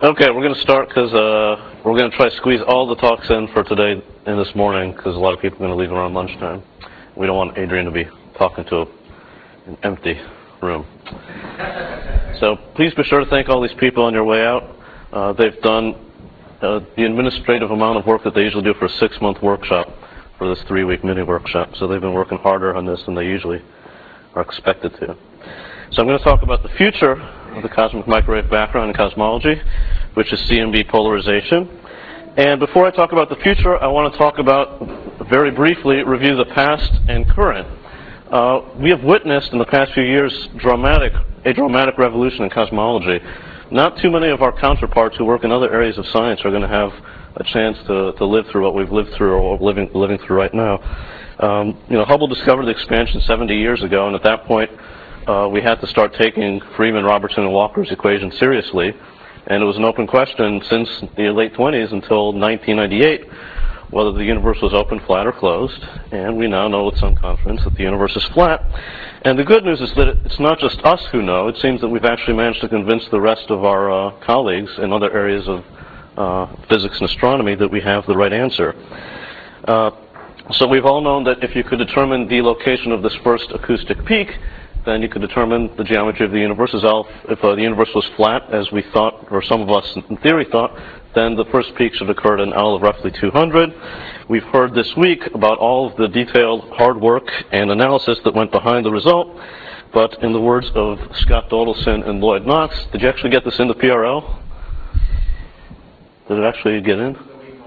Okay, we're going to start because we're going to try to squeeze all the talks in for today and this morning because a lot of people are going to leave around lunchtime. We don't want Adrian to be talking to an empty room. So please be sure to thank all these people on your way out. They've done the administrative amount of work that they usually do for a 6-month workshop for this 3-week mini workshop. So they've been working harder on this than they usually are expected to. So I'm going to talk about the future of the cosmic microwave background in cosmology, which is CMB polarization. And before I talk about the future, I want to talk about, very briefly, review the past and current. We have witnessed in the past few years a dramatic revolution in cosmology. Not too many of our counterparts who work in other areas of science are going to have a chance to live through what we've lived through or living through right now. Hubble discovered the expansion 70 years ago, and at that point, we had to start taking Freeman, Robertson, and Walker's equation seriously. And it was an open question since the late 20s until 1998 whether the universe was open, flat, or closed. And we now know with some confidence that the universe is flat. And the good news is that it's not just us who know. It seems that we've actually managed to convince the rest of our colleagues in other areas of physics and astronomy that we have the right answer. So we've all known that if you could determine the location of this first acoustic peak, then you could determine the geometry of the universe. If the universe was flat, as we thought, or some of us in theory thought, then the first peak should occur at an L of roughly 200. We've heard this week about all of the detailed hard work and analysis that went behind the result. But in the words of Scott Dodelson and Lloyd Knox, did you actually get this into PRL? Did it actually get in?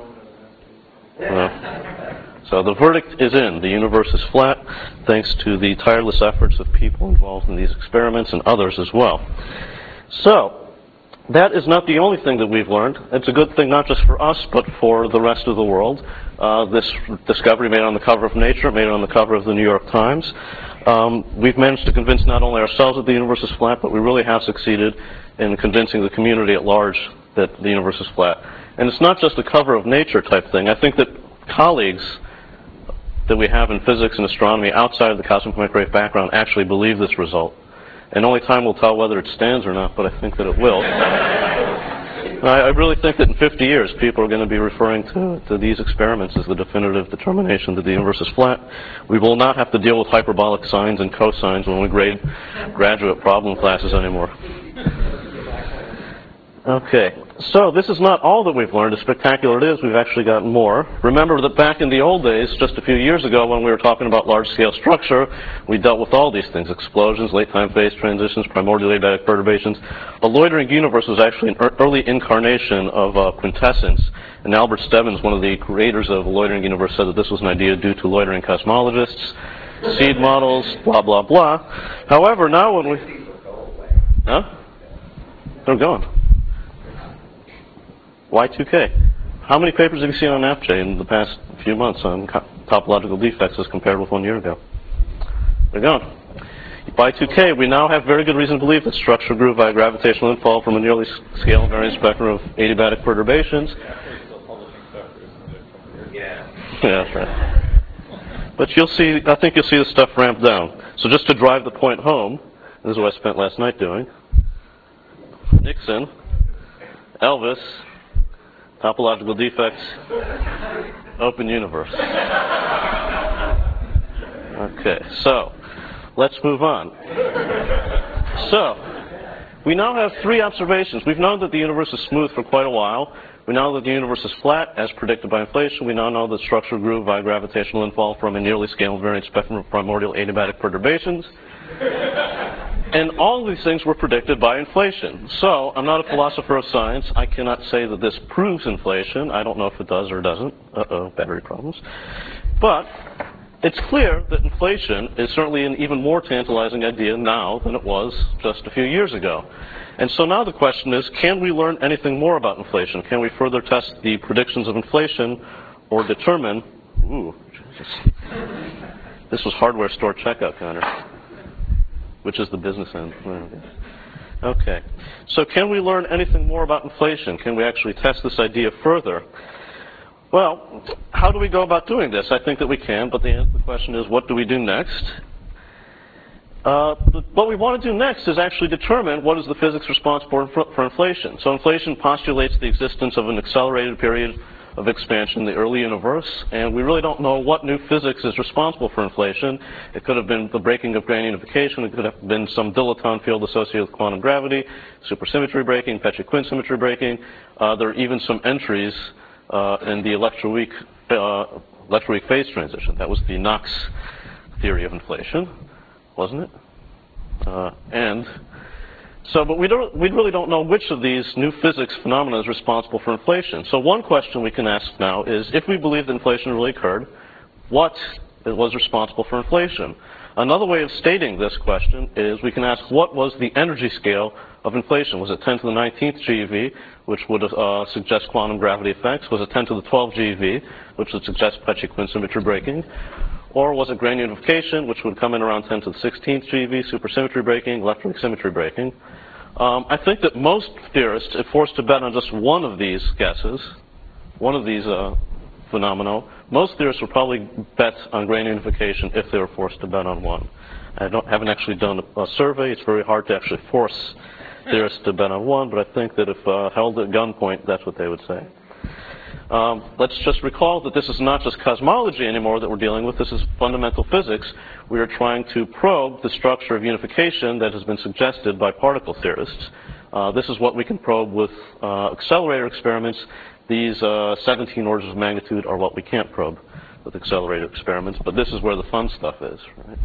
No. So the verdict is in. The universe is flat, thanks to the tireless efforts of people involved in these experiments and others as well. So that is not the only thing that we've learned. It's a good thing not just for us, but for the rest of the world. This discovery made it on the cover of Nature, made it on the cover of the New York Times. We've managed to convince not only ourselves that the universe is flat, but we really have succeeded in convincing the community at large that the universe is flat. And it's not just a cover of Nature type thing. I think that colleagues that we have in physics and astronomy outside of the cosmic microwave background actually believe this result. And only time will tell whether it stands or not, but I think that it will. I really think that in 50 years, people are going to be referring to these experiments as the definitive determination that the universe is flat. We will not have to deal with hyperbolic sines and cosines when we grade graduate problem classes anymore. Okay, so this is not all that we've learned. As spectacular it is, we've actually got more. Remember that back in the old days, just a few years ago, when we were talking about large-scale structure, we dealt with all these things: explosions, late-time phase transitions, primordial adiabatic perturbations. A loitering universe was actually an early incarnation of quintessence. And Albert Stebbins, one of the creators of the loitering universe, said that this was an idea due to loitering cosmologists, seed models, blah, blah, blah. However, now when we... Huh? They're gone. Y2K. How many papers have you seen on APJ in the past few months on topological defects as compared with 1 year ago? They're gone. Y2K, we now have very good reason to believe that structure grew via gravitational infall from a nearly scale invariant spectrum of adiabatic perturbations. Yeah, that's right. But I think you'll see the stuff ramp down. So just to drive the point home, this is what I spent last night doing. Nixon, Elvis, topological defects, open universe. Okay, so let's move on. So we now have 3 observations. We've known that the universe is smooth for quite a while. We know that the universe is flat, as predicted by inflation. We now know that structure grew via gravitational infall from a nearly scale invariant spectrum of primordial adiabatic perturbations. And all of these things were predicted by inflation. So I'm not a philosopher of science. I cannot say that this proves inflation. I don't know if it does or doesn't. Uh-oh, battery problems. But it's clear that inflation is certainly an even more tantalizing idea now than it was just a few years ago. And so now the question is, can we learn anything more about inflation? Can we further test the predictions of inflation or determine... Ooh, Jesus. This was hardware store checkout counter, which is the business end. Okay. So can we learn anything more about inflation? Can we actually test this idea further? Well, how do we go about doing this? I think that we can, but the question is, what do we do next? What we want to do next is actually determine what is the physics responsible for inflation. So inflation postulates the existence of an accelerated period of expansion in the early universe, and we really don't know what new physics is responsible for inflation. It could have been the breaking of grand unification. It could have been some dilaton field associated with quantum gravity, supersymmetry breaking, Petchy-Quinn symmetry breaking. There are even some entries in the electroweak phase transition. That was the Knox theory of inflation, wasn't it? But we really don't know which of these new physics phenomena is responsible for inflation. So one question we can ask now is, if we believe that inflation really occurred, what was responsible for inflation? Another way of stating this question is we can ask, what was the energy scale of inflation? Was it 10 to the 19th GeV, which would suggest quantum gravity effects? Was it 10 to the 12th GeV, which would suggest Petchy-Quinn symmetry breaking? Or was it grand unification, which would come in around 10 to the 16th GeV, supersymmetry breaking, electroweak symmetry breaking? I think that most theorists, if forced to bet on just one of these guesses, one of these phenomena, most theorists would probably bet on grand unification if they were forced to bet on one. I haven't actually done a survey. It's very hard to actually force theorists to bet on one, but I think that if held at gunpoint, that's what they would say. Let's just recall that this is not just cosmology anymore that we're dealing with. This is fundamental physics. We are trying to probe the structure of unification that has been suggested by particle theorists. This is what we can probe with accelerator experiments. These 17 orders of magnitude are what we can't probe with accelerator experiments, but this is where the fun stuff is, right?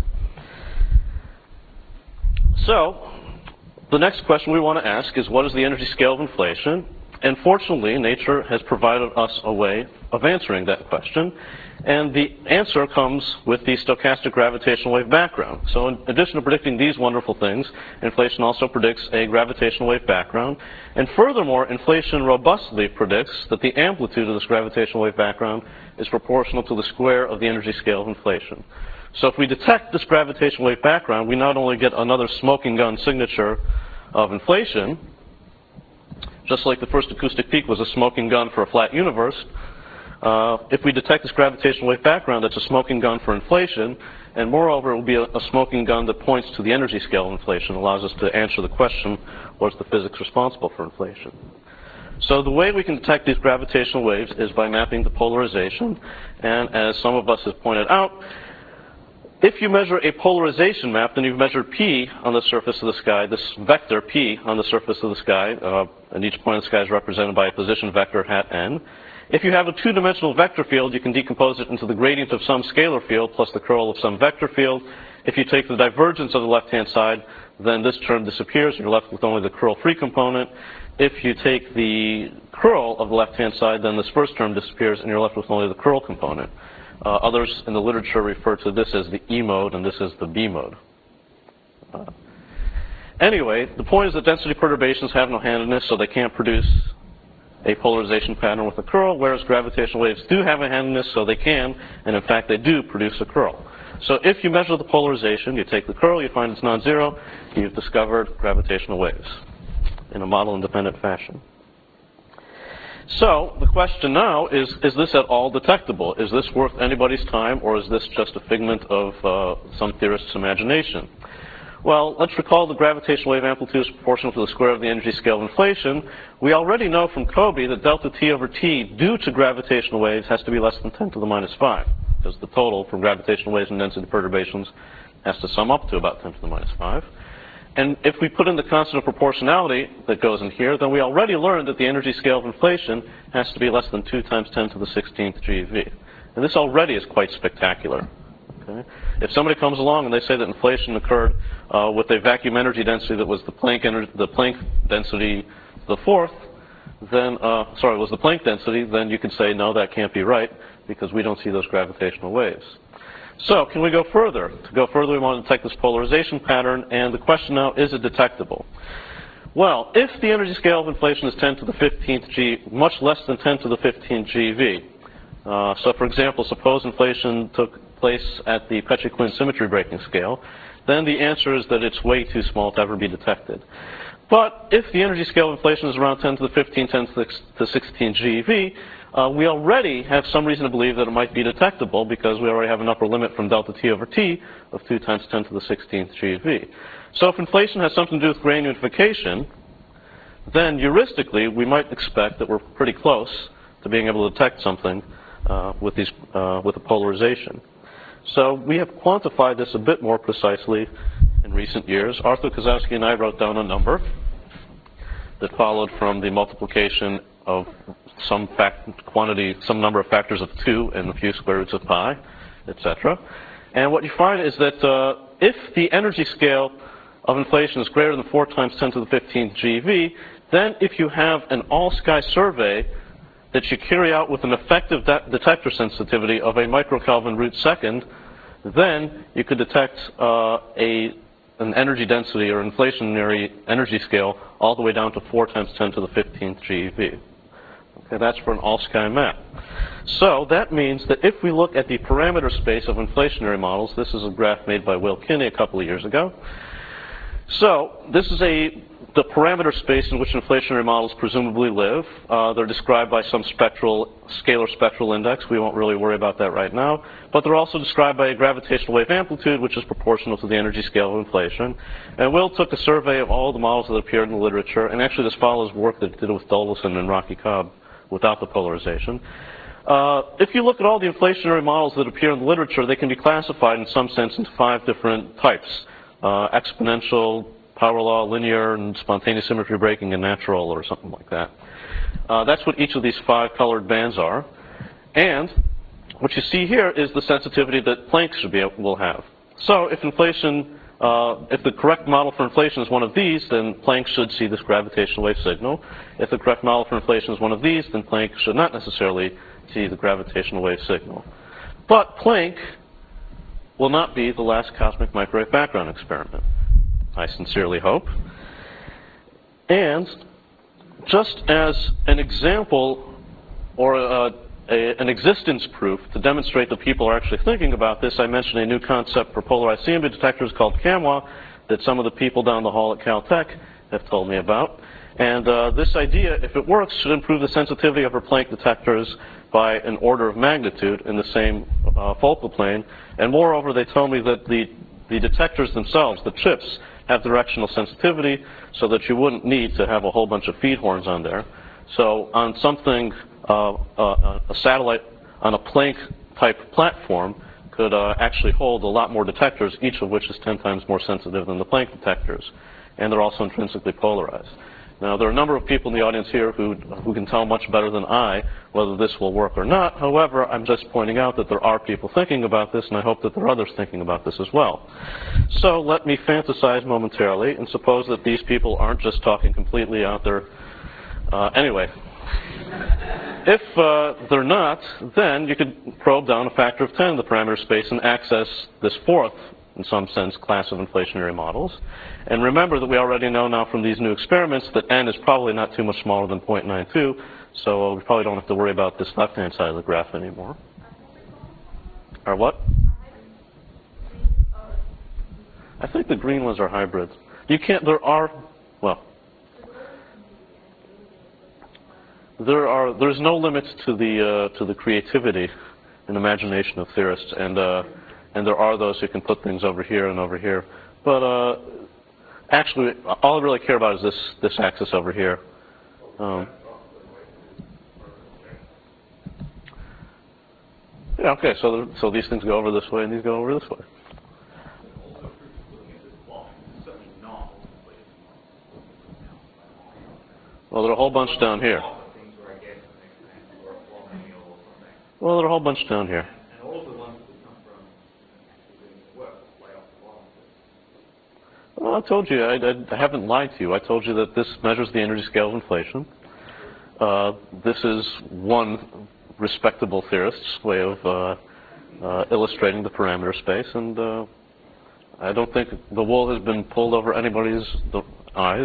So, the next question we want to ask is, what is the energy scale of inflation? And fortunately, nature has provided us a way of answering that question. And the answer comes with the stochastic gravitational wave background. So in addition to predicting these wonderful things, inflation also predicts a gravitational wave background. And furthermore, inflation robustly predicts that the amplitude of this gravitational wave background is proportional to the square of the energy scale of inflation. So if we detect this gravitational wave background, we not only get another smoking gun signature of inflation, just like the first acoustic peak was a smoking gun for a flat universe, if we detect this gravitational wave background, that's a smoking gun for inflation, and moreover, it will be a smoking gun that points to the energy scale of inflation, allows us to answer the question, what's the physics responsible for inflation? So the way we can detect these gravitational waves is by mapping the polarization, and as some of us have pointed out, if you measure a polarization map, then you've measured P on the surface of the sky, this vector P on the surface of the sky, and each point of the sky is represented by a position vector hat n. If you have a two-dimensional vector field, you can decompose it into the gradient of some scalar field plus the curl of some vector field. If you take the divergence of the left-hand side, then this term disappears, and you're left with only the curl-free component. If you take the curl of the left-hand side, then this first term disappears, and you're left with only the curl component. Others in the literature refer to this as the E mode, and this is the B mode. Anyway, the point is that density perturbations have no handedness, so they can't produce a polarization pattern with a curl, whereas gravitational waves do have a handedness, so they can, and in fact they do produce a curl. So if you measure the polarization, you take the curl, you find it's non-zero, you've discovered gravitational waves in a model-independent fashion. So the question now is this at all detectable? Is this worth anybody's time, or is this just a figment of some theorist's imagination? Well, let's recall the gravitational wave amplitude is proportional to the square of the energy scale of inflation. We already know from COBE that delta T over T due to gravitational waves has to be less than 10 to the minus 5, because the total from gravitational waves and density perturbations has to sum up to about 10 to the minus 5. And if we put in the constant of proportionality that goes in here, then we already learned that the energy scale of inflation has to be less than 2 times 10 to the 16th GeV. And this already is quite spectacular. Okay? If somebody comes along and they say that inflation occurred with a vacuum energy density that was the Planck density the fourth, then, was the Planck density, then you can say, no, that can't be right, because we don't see those gravitational waves. So, can we go further? To go further, we want to detect this polarization pattern, and the question now, is it detectable? Well, if the energy scale of inflation is 10 to the 15th much less than 10 to the 15th GeV. So, for example, suppose inflation took place at the Petchy-Quinn symmetry breaking scale, then the answer is that it's way too small to ever be detected. But if the energy scale of inflation is around 10 to the 15, 10 to the 16 GeV, we already have some reason to believe that it might be detectable because we already have an upper limit from delta T over T of 2 times 10 to the 16th GeV. So if inflation has something to do with grain unification, then heuristically we might expect that we're pretty close to being able to detect something with a polarization. So we have quantified this a bit more precisely in recent years. Arthur Kozowski and I wrote down a number that followed from the multiplication of some number of factors of 2 and a few square roots of pi, etc. And what you find is that if the energy scale of inflation is greater than 4 times 10 to the 15th GeV, then if you have an all-sky survey that you carry out with an effective detector sensitivity of a microkelvin root second, then you could detect an energy density or inflationary energy scale all the way down to 4 times 10 to the 15th GeV. Okay, that's for an all-sky map. So that means that if we look at the parameter space of inflationary models, this is a graph made by Will Kinney a couple of years ago. So this is the parameter space in which inflationary models presumably live. They're described by some scalar spectral index. We won't really worry about that right now. But they're also described by a gravitational wave amplitude, which is proportional to the energy scale of inflation. And Will took a survey of all the models that appeared in the literature. And actually, this follows work that did with Doleson and Rocky Cobb without the polarization. If you look at all the inflationary models that appear in the literature, they can be classified in some sense into 5 different types: exponential, power law, linear, and spontaneous symmetry breaking, and natural, or something like that. That's what each of these 5 colored bands are. And what you see here is the sensitivity that Planck will have. So if the correct model for inflation is one of these, then Planck should see this gravitational wave signal. If the correct model for inflation is one of these, then Planck should not necessarily see the gravitational wave signal. But Planck will not be the last cosmic microwave background experiment, I sincerely hope. And just as an example or an existence proof to demonstrate that people are actually thinking about this, I mentioned a new concept for polarized CMB detectors called CAMWA that some of the people down the hall at Caltech have told me about. And this idea, if it works, should improve the sensitivity of our Planck detectors by an order of magnitude in the same focal plane. And moreover, they tell me that the detectors themselves, the chips, have directional sensitivity so that you wouldn't need to have a whole bunch of feed horns on there. So on something, a satellite on a Planck-type platform could actually hold a lot more detectors, each of which is 10 times more sensitive than the Planck detectors. And they're also intrinsically polarized. Now, there are a number of people in the audience here who can tell much better than I whether this will work or not. However, I'm just pointing out that there are people thinking about this, and I hope that there are others thinking about this as well. So let me fantasize momentarily and suppose that these people aren't just talking completely out there. Anyway, if they're not, then you could probe down a factor of 10 in the parameter space and access this 4th, in some sense, class of inflationary models. And remember that we already know now from these new experiments that n is probably not too much smaller than 0.92, so we probably don't have to worry about this left-hand side of the graph anymore. Or what? I think the green ones are hybrids. You can't, there's no limit to the creativity and imagination of theorists, and there are those who can put things over here and over here. But actually, all I really care about is this axis over here. Yeah, okay, so these things go over this way and these go over this way. Well, there are a whole bunch down here. Well, there are a whole bunch down here. Well, I told you, I haven't lied to you. I told you that this measures the energy scale of inflation. This is one respectable theorist's way of illustrating the parameter space, and I don't think the wool has been pulled over anybody's eyes.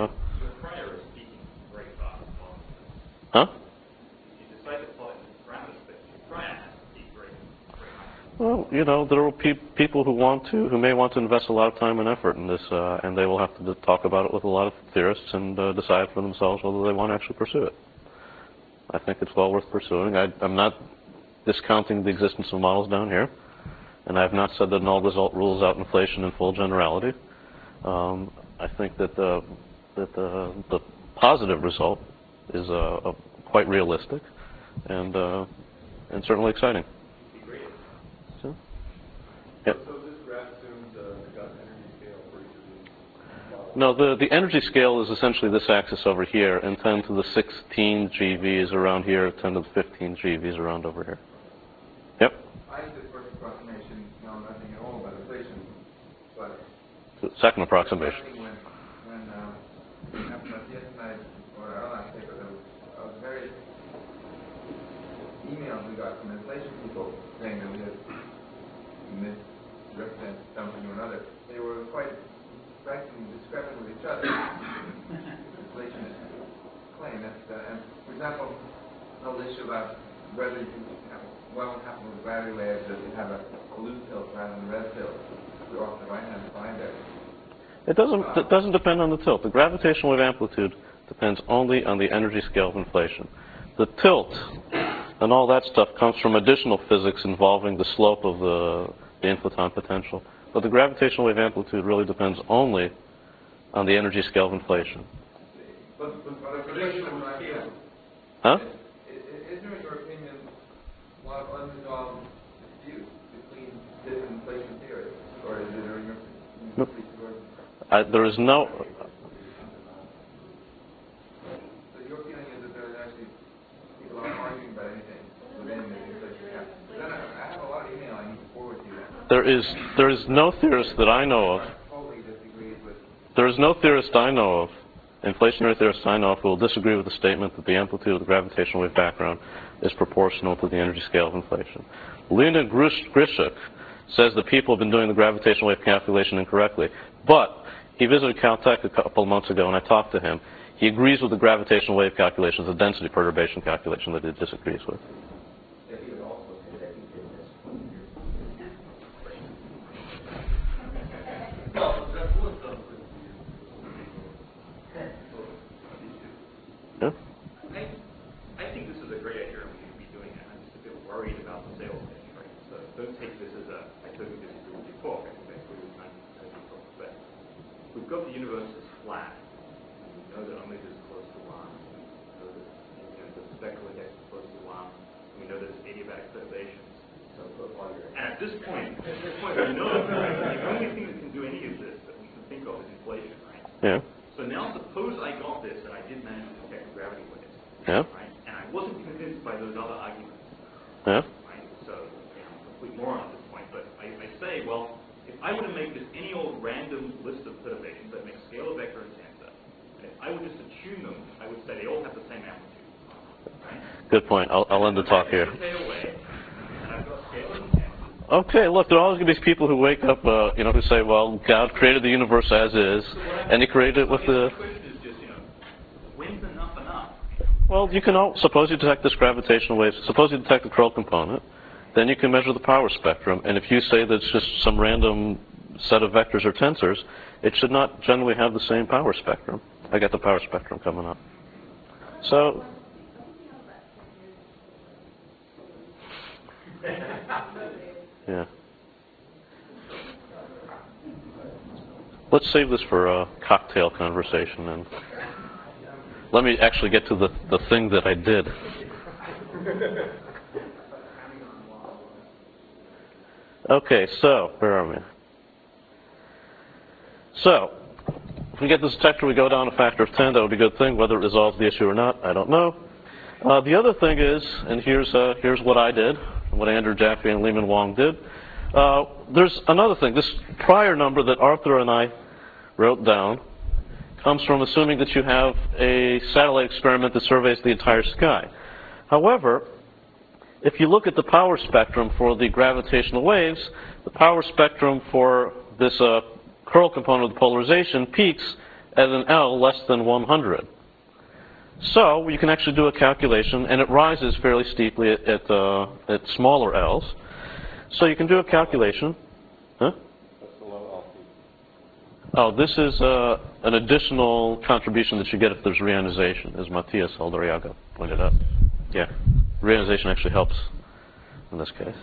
Huh? Well, there will be people who may want to invest a lot of time and effort in this, and they will have to talk about it with a lot of theorists and decide for themselves whether they want to actually pursue it. I think it's well worth pursuing. I'm not discounting the existence of models down here, and I have not said that null result rules out inflation in full generality. I think that the positive result is quite realistic and certainly exciting. So, yep. So this graph assumes the energy scale for each of these models? No, the energy scale is essentially this axis over here, and 10 to the 16 GeV is around here, 10 to the 15 GeV is around over here. Yep. I did first approximation, know nothing at all about inflation, but second approximation. When after yesterday or our last paper, there was various emails we got from inflation people saying that we had misrepresent something or another. They were quite striking, discrepant with each other. Inflationist claim that, and for example, the whole issue about whether you can have what will happen with the gravity waves if you have a loose tilt rather than a red tilt. We're off the right-hand side there. It doesn't depend on the tilt. The gravitational wave amplitude depends only on the energy scale of inflation. The tilt and all that stuff comes from additional physics involving the slope of the inflaton potential. But the gravitational wave amplitude really depends only on the energy scale of inflation. But a prediction of an idea. Huh? Is there, in your opinion, a lot of unresolved disputes between different inflation theories? Or is it, in your Nope. There is no... So your feeling is that there's actually people aren't arguing about anything within the inflation gap. Then I have a lot of email I need to forward to you. There is no theorist that I know of. Totally disagrees with. There is no theorist I know of, inflationary theorist I know of, who will disagree with the statement that the amplitude of the gravitational wave background is proportional to the energy scale of inflation. Leonid Grishuk says that people have been doing the gravitational wave calculation incorrectly, but he visited Caltech a couple of months ago, and I talked to him. He agrees with the gravitational wave calculations, the density perturbation calculation that he disagrees with. Yeah? I think this is a great idea, and we should be doing it. I'm just a bit worried about the sales thing, right? So don't take this as I totally disagree with your talk. I think I agree with 90% of your talk. But we've got the universe as flat. We know that omega is close to 1. We know that the spectral index is close to 1. We know there's adiabatic perturbations. And at this point, we know that the only thing that can do any of this that we can think of is inflation, right? Yeah. So now suppose I got this and I did manage to detect the gravity waves. Yeah. Right? And I wasn't convinced by those other arguments. Yeah. Right? So, I'm a complete moron at this point, but I say, well, if I were to make this any old random list of perturbations that make scalar vector and tensor, and if I would just attune them, I would say they all have the same amplitude. Right? Good point. I'll end the talk here. Away, and I've got scalar and tensor. Okay, look, there are always going to be people who wake up, who say, well, God created the universe as is, and he created it with the... The question is just, when's enough enough? Well, you can suppose you detect this gravitational wave, suppose you detect the curl component, then you can measure the power spectrum, and if you say that it's just some random set of vectors or tensors, it should not generally have the same power spectrum. I got the power spectrum coming up. So... Yeah. Let's save this for a cocktail conversation, and let me actually get to the thing that I did. Okay, so where are we? So, if we get this detector, we go down a factor of 10. That would be a good thing. Whether it resolves the issue or not, I don't know. The other thing is, and here's what I did, what Andrew Jaffe and Lehman Wong did. There's another thing. This prior number that Arthur and I wrote down comes from assuming that you have a satellite experiment that surveys the entire sky. However, if you look at the power spectrum for the gravitational waves, the power spectrum for this curl component of the polarization peaks at an L less than 100. So you can actually do a calculation, and it rises fairly steeply at smaller L's. So you can do a calculation. Huh? That's the low alpha. Oh, this is an additional contribution that you get if there's reionization, as Matias Aldariaga pointed out. Yeah, reionization actually helps in this case.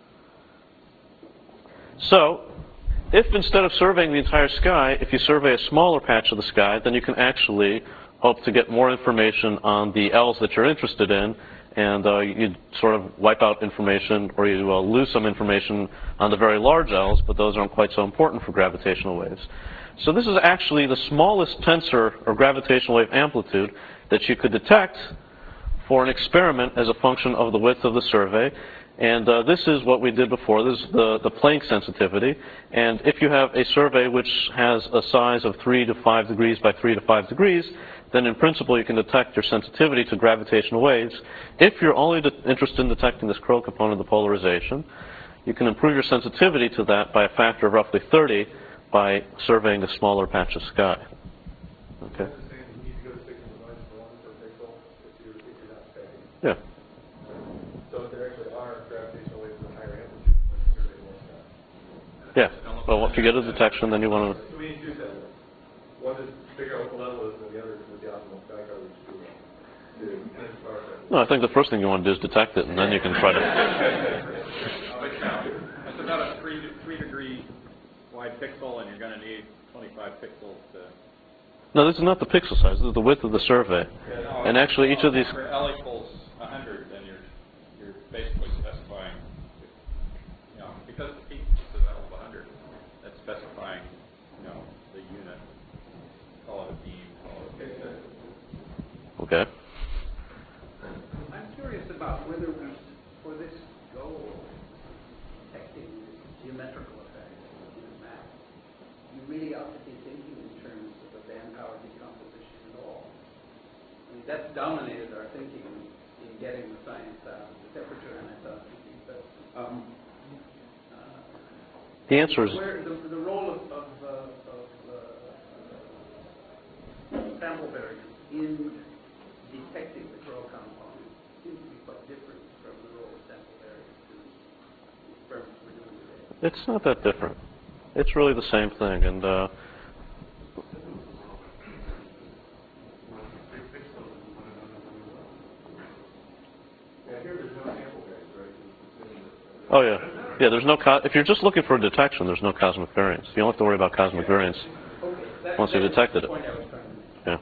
So, if instead of surveying the entire sky, if you survey a smaller patch of the sky, then you can actually hope to get more information on the L's that you're interested in, and you sort of wipe out information, or you lose some information on the very large L's, but those aren't quite so important for gravitational waves. So this is actually the smallest tensor or gravitational wave amplitude that you could detect for an experiment as a function of the width of the survey. And this is what we did before. This is the Planck sensitivity. And if you have a survey which has a size of 3 to 5 degrees by 3 to 5 degrees, then in principle you can detect your sensitivity to gravitational waves. If you're only interested in detecting this curl component of the polarization, you can improve your sensitivity to that by a factor of roughly 30 by surveying a smaller patch of sky. Okay. Yeah. So there actually are gravitational waves with higher amplitude when you survey more sky. Yeah. Well, if you get a detection, then you want to. So we need two things. One is figure out what the level is, and the other is with the optimal sky coverage to manage power factor. No, I think the first thing you want to do is detect it, and then you can try to. It's about a 3 degree wide pixel, and you're going to need 25 pixels to. No, this is not the pixel size. This is the width of the survey. And actually, each of these. For L equals 100, then you're basically specifying, because the peak is L of 100, that's specifying, the unit. Call it a beam. Call it a pixel. Okay. I'm curious about whether we, for this goal, detecting this geometrical effect in a map, you really ought to be thinking in terms of a band power decomposition at all. I mean, that's dominated our thinking in getting the science out of the temperature anisotropy, but The answer is. where the role of sample variance in detecting the curl component seems to be quite different from the role of sample variance in experiments we're doing today. It's not that different. It's really the same thing, and oh yeah, there's no. If you're just looking for a detection, there's no cosmic variance. You don't have to worry about cosmic variance once you've detected it. Yeah.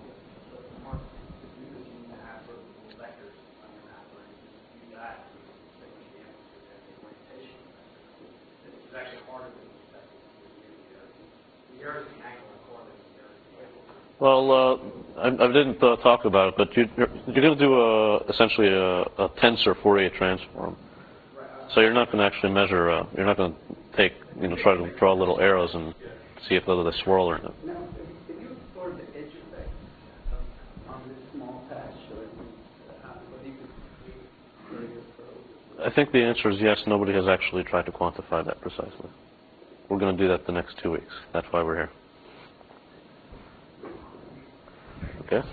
Well, I didn't talk about it, but you're going to do essentially a tensor Fourier transform. So you're not going to actually measure. You're not going to take, try to draw little arrows and see if whether they swirl or not. Now, have you explored the edge effect on this small patch, or whether you could I think the answer is yes. Nobody has actually tried to quantify that precisely. We're going to do that the next 2 weeks. That's why we're here. Okay.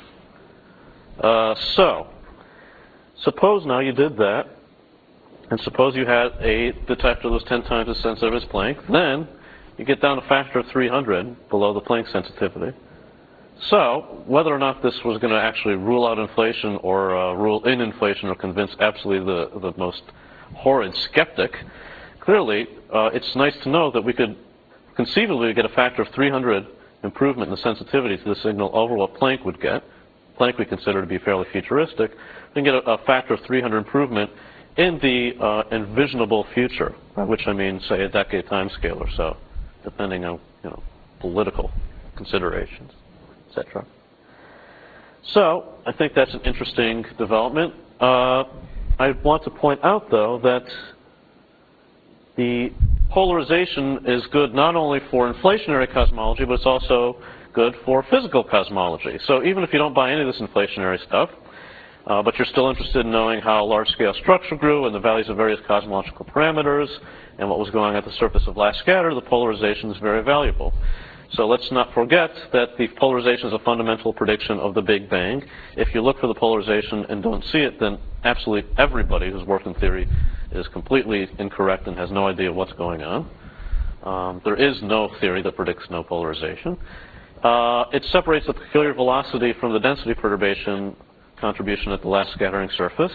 So, suppose now you did that, and suppose you had a detector that was 10 times as sensitive as Planck. Then you get down a factor of 300 below the Planck sensitivity. So, whether or not this was going to actually rule out inflation or rule in inflation or convince absolutely the most horrid skeptic, clearly it's nice to know that we could conceivably get a factor of 300 improvement in the sensitivity to the signal over what Planck would get. Planck we consider to be fairly futuristic. We can get a factor of 300 improvement in the envisionable future, by which I mean, say, a decade time scale or so, depending on political considerations, etc. So I think that's an interesting development. I want to point out, though, that the polarization is good not only for inflationary cosmology, but it's also good for physical cosmology. So even if you don't buy any of this inflationary stuff, but you're still interested in knowing how large-scale structure grew and the values of various cosmological parameters and what was going on at the surface of last scatter, the polarization is very valuable. So let's not forget that the polarization is a fundamental prediction of the Big Bang. If you look for the polarization and don't see it, then absolutely everybody who's worked in theory is completely incorrect and has no idea what's going on. There is no theory that predicts no polarization. It separates the peculiar velocity from the density perturbation contribution at the last scattering surface.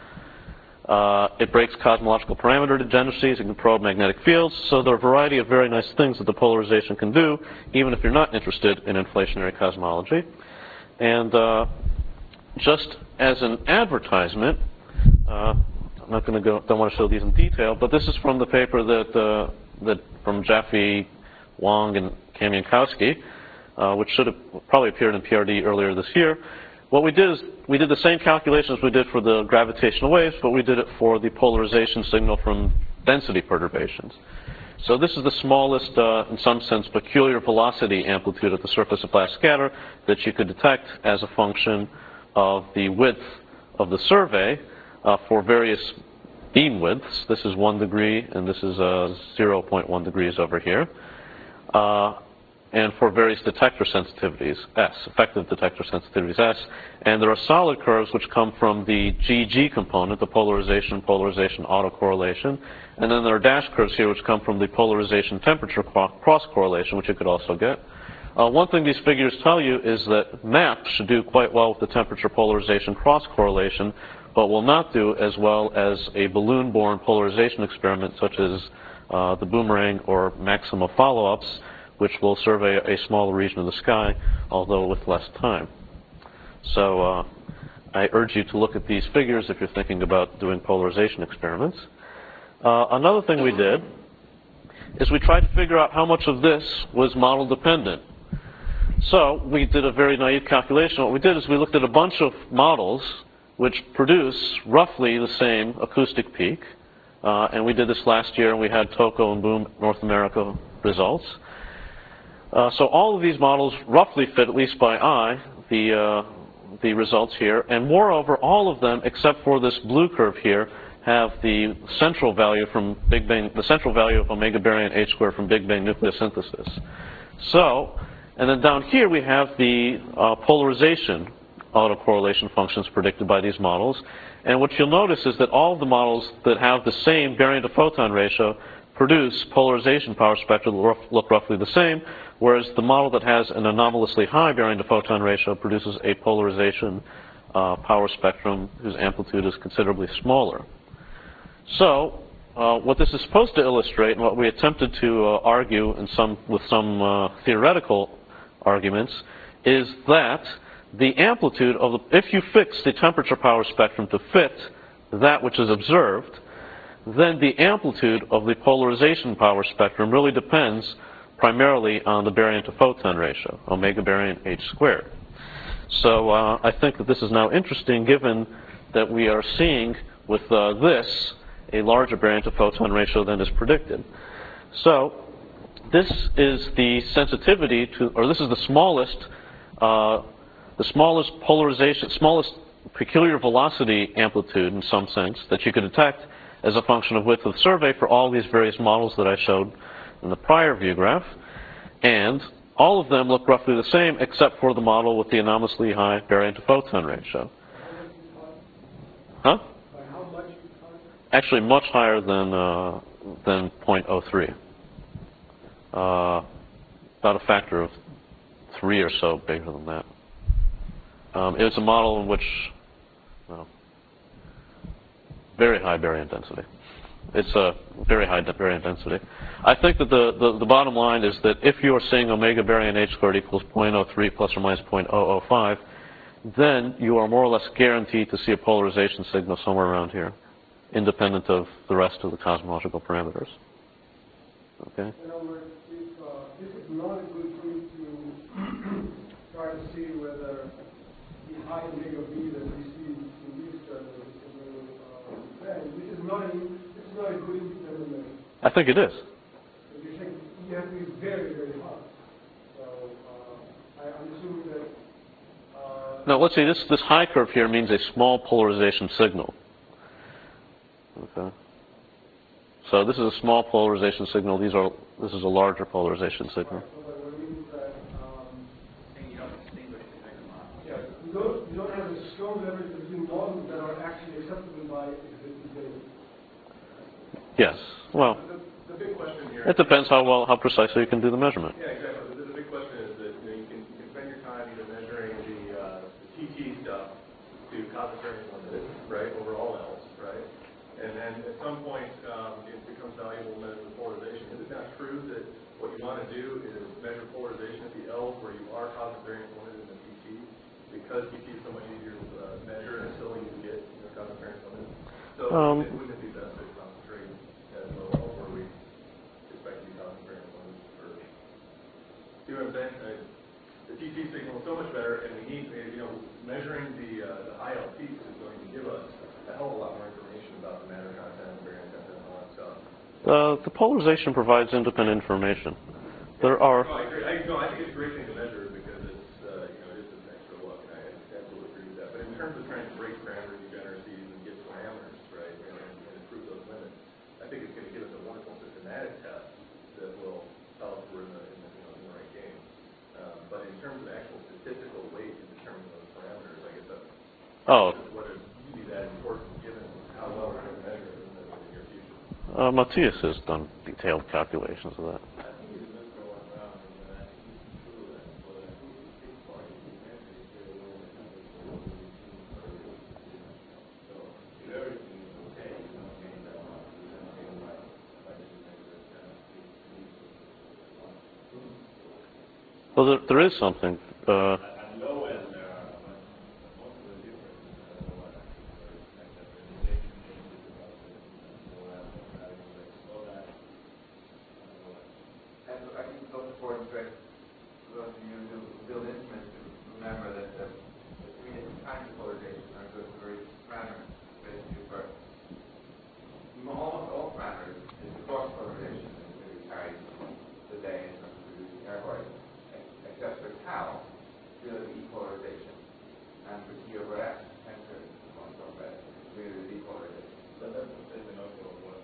It breaks cosmological parameter degeneracies. It can probe magnetic fields. So there are a variety of very nice things that the polarization can do, even if you're not interested in inflationary cosmology. And just as an advertisement, I'm not going to go. Don't want to show these in detail, but this is from the paper that from Jaffe, Wang, and Kamienkowski, which should have probably appeared in PRD earlier this year. What we did is we did the same calculations we did for the gravitational waves, but we did it for the polarization signal from density perturbations. So this is the smallest, in some sense, peculiar velocity amplitude at the surface of black scatter that you could detect as a function of the width of the survey for various beam widths. This is 1 degree, and this is 0.1 degrees over here. And for various detector sensitivities, S, effective detector sensitivities, S. And there are solid curves which come from the GG component, the polarization autocorrelation. And then there are dash curves here which come from the polarization temperature cross-correlation, which you could also get. One thing these figures tell you is that MAP should do quite well with the temperature polarization cross-correlation, but will not do as well as a balloon-borne polarization experiment such as the Boomerang or Maxima follow-ups, which will survey a smaller region of the sky, although with less time. So I urge you to look at these figures if you're thinking about doing polarization experiments. Another thing we did is we tried to figure out how much of this was model dependent. So we did a very naive calculation. What we did is we looked at a bunch of models which produce roughly the same acoustic peak. And we did this last year, and we had TOCO and Boom North America results. So all of these models roughly fit, at least by eye, the results here. And moreover, all of them, except for this blue curve here, have the central value from Big Bang, the central value of omega baryon H squared from Big Bang nucleosynthesis. So, and then down here we have the polarization autocorrelation functions predicted by these models. And what you'll notice is that all of the models that have the same baryon to photon ratio produce polarization power spectra that look roughly the same, whereas the model that has an anomalously high baryon to photon ratio produces a polarization power spectrum whose amplitude is considerably smaller. So what this is supposed to illustrate, and what we attempted to argue with some theoretical arguments, is that the amplitude of the, if you fix the temperature power spectrum to fit that which is observed, then the amplitude of the polarization power spectrum really depends primarily on the baryon to photon ratio, omega baryon H squared. So I think that this is now interesting given that we are seeing with this a larger baryon to photon ratio than is predicted. So this is the sensitivity to, or this is the smallest polarization, smallest peculiar velocity amplitude in some sense that you could detect as a function of width of survey for all these various models that I showed in the prior view graph. And all of them look roughly the same except for the model with the anomalously high baryon to photon ratio. Huh? Actually much higher than 0.03. About a factor of 3 or so bigger than that. It's a model in which, well, very high baryon density. It's a very high baryon density. I think that the bottom line is that if you are seeing omega baryon H squared equals 0.03 plus or minus 0.005, then you are more or less guaranteed to see a polarization signal somewhere around here, independent of the rest of the cosmological parameters. Okay? In other words, if this is not a good thing to try to see whether the high omega B that we see in these terms this is not a good independent measure. I think it is. But you think you have to be very, very high. So I'm assuming that. Now let's see. This high curve here means a small polarization signal. Okay. So this is a small polarization signal. This is a larger polarization signal. So that means that strong leverage between models that are actually acceptable by existing data. Yes. Well, The big question here. it depends how precisely you can do the measurement. Yeah, exactly. The big question is that you can spend your time either measuring the TT stuff to cosmic variance limited, right, over all L's, right? And then at some point it becomes valuable to measure the polarization. Is it not true that what you want to do is measure polarization at the L's where you are cosmic variance limited in the TT? Because TT is so much easier to measure and still you can get cosmic variance limited. So wouldn't it be best to concentrate at low L where we expect to be cosmic variance limited for? See what I'm saying? The TT signal is so much better, and we need, measuring the high L peaks is going to give us a hell of a lot more information about the matter content, the variance content, and all that stuff. The polarization provides independent information. There are. No, I agree. I think it's a great thing to measure because it's, it is an extra look, and I absolutely agree with that. But in terms of trying to break parameter degeneracies and get parameters, right, and improve those limits, I think it's going to give us a wonderful systematic test that will tell us we're in the right game. But in terms of actual statistical weight in determining those parameters, I guess that's whether it's really that important given how well we're going to measure it in the near future. Matthias has done detailed calculations of that. Well, there is something. I think it's also important for those of you who build instruments to remember that the three different kinds of polarization are good for each parameter. Basically, for almost all parameters, the cross polarization is really carries the day in terms of reducing error, except for tau, really the E-polarization, and for T over S, tensor one over S, really the D-polarization. But that's the statement also of what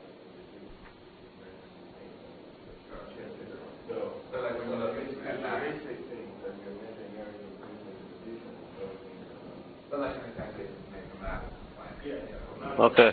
So like when you look at that, basic things that you're measuring area of distribution. but like an exactly make a map. Okay.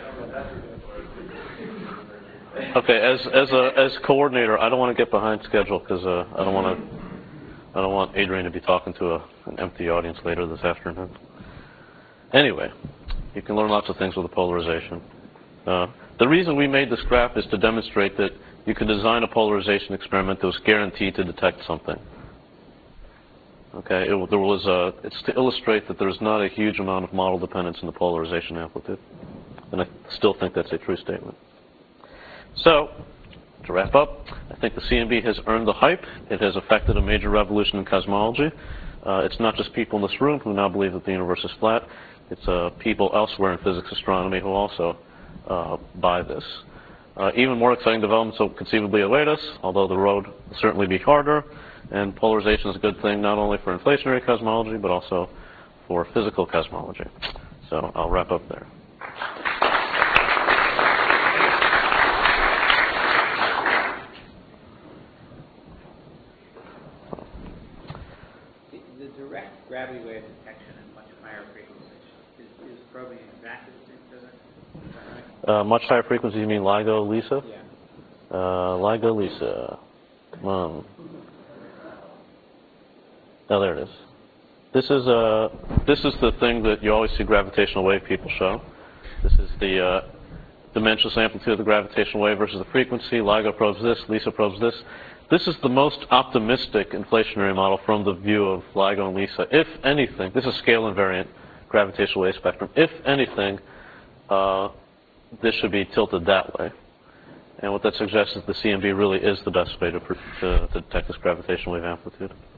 Okay. As coordinator, I don't want to get behind schedule because I don't want Adrian to be talking to an empty audience later this afternoon. Anyway, you can learn lots of things with the polarization. The reason we made this graph is to demonstrate that you can design a polarization experiment that was guaranteed to detect something. Okay, it's to illustrate that there's not a huge amount of model dependence in the polarization amplitude. And I still think that's a true statement. So, to wrap up, I think the CMB has earned the hype. It has affected a major revolution in cosmology. It's not just people in this room who now believe that the universe is flat. It's people elsewhere in physics astronomy who also buy this. Even more exciting developments will conceivably await us, although the road will certainly be harder. And polarization is a good thing not only for inflationary cosmology, but also for physical cosmology. So I'll wrap up there. The direct gravity wave detection at much higher frequencies is probing exactly the same physics. Is that right? Much higher frequencies, you mean LIGO, LISA? Yeah. LIGO, LISA. Come on. Oh, there it is. This is the thing that you always see gravitational wave people show. This is the dimensionless amplitude of the gravitational wave versus the frequency. LIGO probes this, LISA probes this. This is the most optimistic inflationary model from the view of LIGO and LISA. If anything, this is scale invariant gravitational wave spectrum. If anything, this should be tilted that way. And what that suggests is the CMB really is the best way to detect this gravitational wave amplitude.